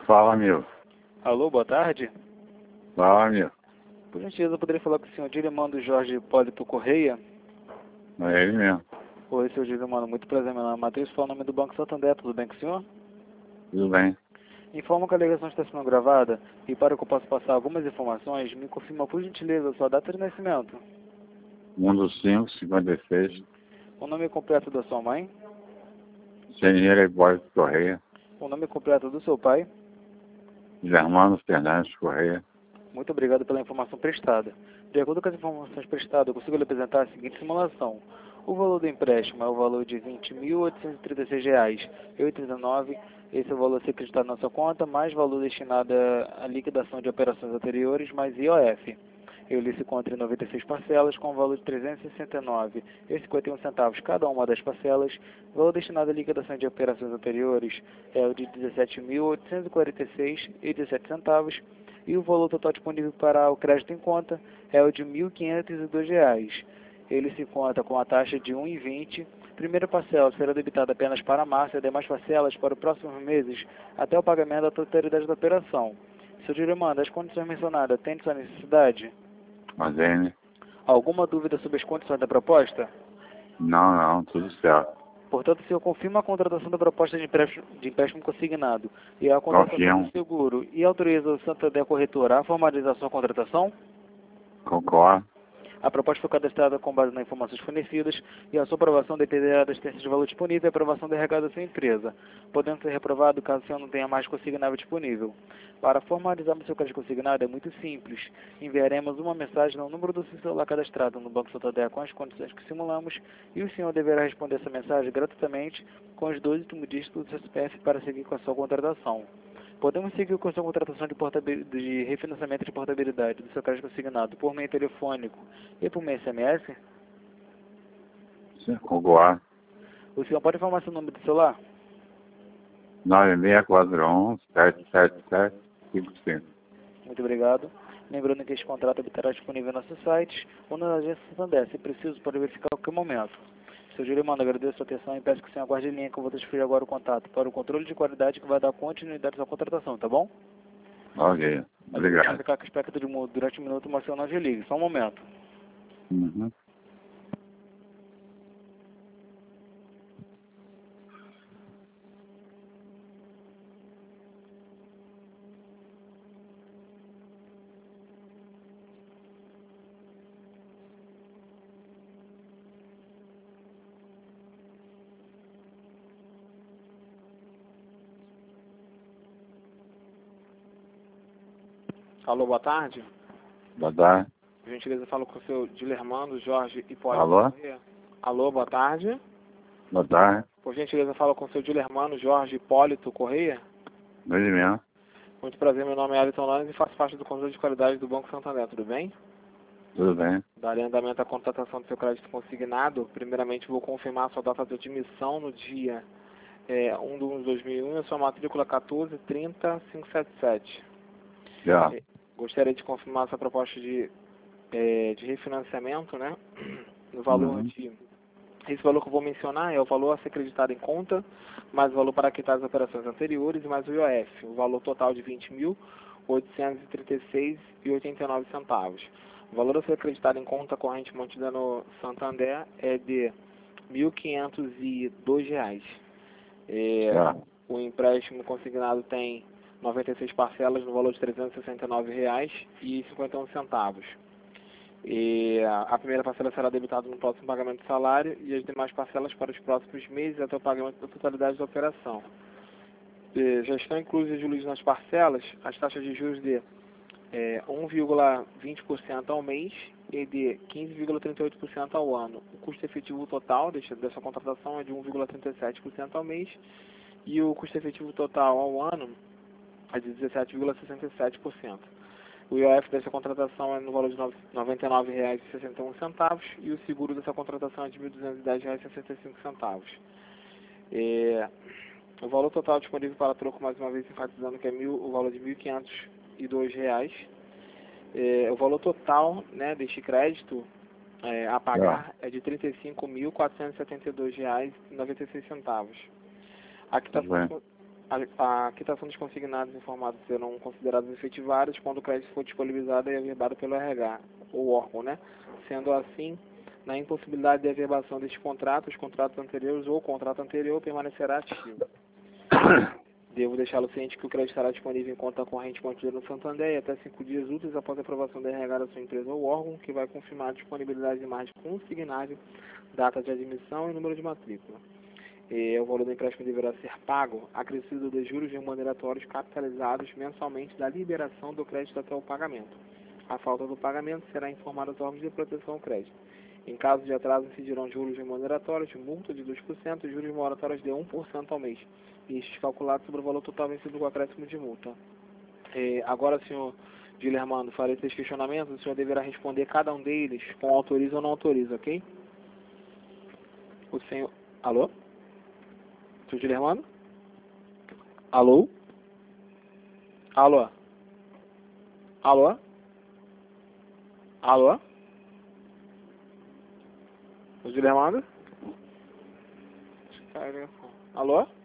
Fala, meu. Alô, boa tarde. Fala, meu. Por gentileza, eu poderia falar com o senhor Dilimando Jorge Hipólito Correia? É ele mesmo. Oi, seu Dilimando, muito prazer, meu nome é Matheus, fala o nome do Banco Santander, tudo bem com o senhor? Tudo bem? Informo que a ligação está sendo gravada e para que eu possa passar algumas informações, me confirma por gentileza a sua data de nascimento. 1/5/56. O nome completo da sua mãe, Engenheiro Hipólito Correia. o nome completo do seu pai. Germano Fernandes Correia. Muito obrigado pela informação prestada. De acordo com as informações prestadas, eu consigo lhe apresentar a seguinte simulação. O valor do empréstimo é o valor de R$ 20.836,89. Esse é o valor a ser acreditado na sua conta, mais valor destinado à liquidação de operações anteriores, mais IOF. Ele se encontra em 96 parcelas, com o valor de R$ 369,51 cada uma das parcelas. O valor destinado à liquidação de operações anteriores é o de R$ 17.846,17. E o valor total disponível para o crédito em conta é o de R$ 1.502. Ele se conta com a taxa de 1,20. Primeira parcela será debitada apenas para março e demais parcelas para os próximos meses até o pagamento da totalidade da operação. Seu Dilimando, as condições mencionadas atendem sua necessidade? Mas ele? Alguma dúvida sobre as condições da proposta? Não, tudo certo. Portanto, o senhor confirma a contratação da proposta de empréstimo consignado e a contratação do seguro e autoriza o Santander Corretora a formalizar sua contratação? Concordo. A proposta foi cadastrada com base nas informações fornecidas e a sua aprovação dependerá da existência de valor disponível e a aprovação da regada da sua empresa, podendo ser reprovado caso o senhor não tenha mais consignável disponível. Para formalizarmos seu crédito consignado é muito simples. Enviaremos uma mensagem no número do seu celular cadastrado no Banco Santander com as condições que simulamos e o senhor deverá responder essa mensagem gratuitamente com os 2 últimos dígitos do seu CPF para seguir com a sua contratação. Podemos seguir com a sua contratação de refinanciamento de portabilidade do seu crédito consignado por meio telefônico e por meio SMS? Sim, concordo. O senhor pode informar seu número de celular? 9641-77755. Muito obrigado. Lembrando que este contrato estará disponível no nosso site ou na agência Santander. Se preciso, pode verificar a qualquer momento. Seu Dilimando, agradeço a sua atenção e peço que o senhor aguarde em linha que eu vou transferir agora o contato para o controle de qualidade que vai dar continuidade à sua contratação, tá bom? Ok, obrigado. Vou ficar com a espectro de mudo durante um minuto, mas o senhor não desligue. Só um momento. Uhum. Alô, boa tarde. Boa tarde. Por gentileza, falo com o seu Dilermando Jorge Hipólito Alô? Correia. Alô, boa tarde. Boa tarde. Por gentileza, falo com o seu Dilermando Jorge Hipólito Correia. Ele mesmo. Muito prazer, meu nome é Alisson Nunes e faço parte do controle de qualidade do Banco Santander, tudo bem? Tudo bem? Darei andamento à contratação do seu crédito consignado. Primeiramente, vou confirmar a sua data de admissão no dia 1/1/2001 e a sua matrícula 1430577. Já. Gostaria de confirmar essa proposta de refinanciamento, né? No valor de... Esse valor que eu vou mencionar é o valor a ser acreditado em conta, mais o valor para quitar as operações anteriores e mais o IOF. O valor total de R$ 20.836,89. O valor a ser acreditado em conta corrente mantida no Santander é de R$ 1.502. O empréstimo consignado tem 96 parcelas no valor de R$ 369,51. A primeira parcela será debitada no próximo pagamento do salário e as demais parcelas para os próximos meses até o pagamento da totalidade da operação. Já estão inclusas os juros nas parcelas as taxas de juros de 1,20% ao mês e de 15,38% ao ano. O custo efetivo total dessa contratação é de 1,37% ao mês e o custo efetivo total ao ano é de 17,67%. O IOF dessa contratação é no valor de R$ 99,61 e o seguro dessa contratação é de R$ 1.210,65. O valor total disponível para troco, mais uma vez enfatizando que é o valor de R$ 1.502. O valor total, né, deste crédito a pagar é de R$ 35.472,96. A quitação A quitação dos consignados informados serão considerados efetivados quando o crédito for disponibilizado e averbado pelo RH, ou órgão, né? Sendo assim, na impossibilidade de averbação destes contratos, os contratos anteriores ou o contrato anterior permanecerá ativo. Devo deixá-lo ciente que o crédito estará disponível em conta corrente mantida no Santander e até 5 dias úteis após a aprovação da RH da sua empresa ou órgão, que vai confirmar a disponibilidade de margem consignável, data de admissão e número de matrícula. O valor do empréstimo deverá ser pago, acrescido de juros remuneratórios capitalizados mensalmente da liberação do crédito até o pagamento. A falta do pagamento será informada aos órgãos de proteção ao crédito. Em caso de atraso, incidirão juros remuneratórios, multa de 2% e juros moratórios de 1% ao mês, e estes calculados sobre o valor total vencido com acréscimo de multa. Agora, senhor Guilhermando, farei esses questionamentos, o senhor deverá responder cada um deles com autoriza ou não autoriza, ok? O senhor... Alô? Senhor Guilhermando? Alô? Alô? Alô? Alô? Senhor Guilhermando? Alô?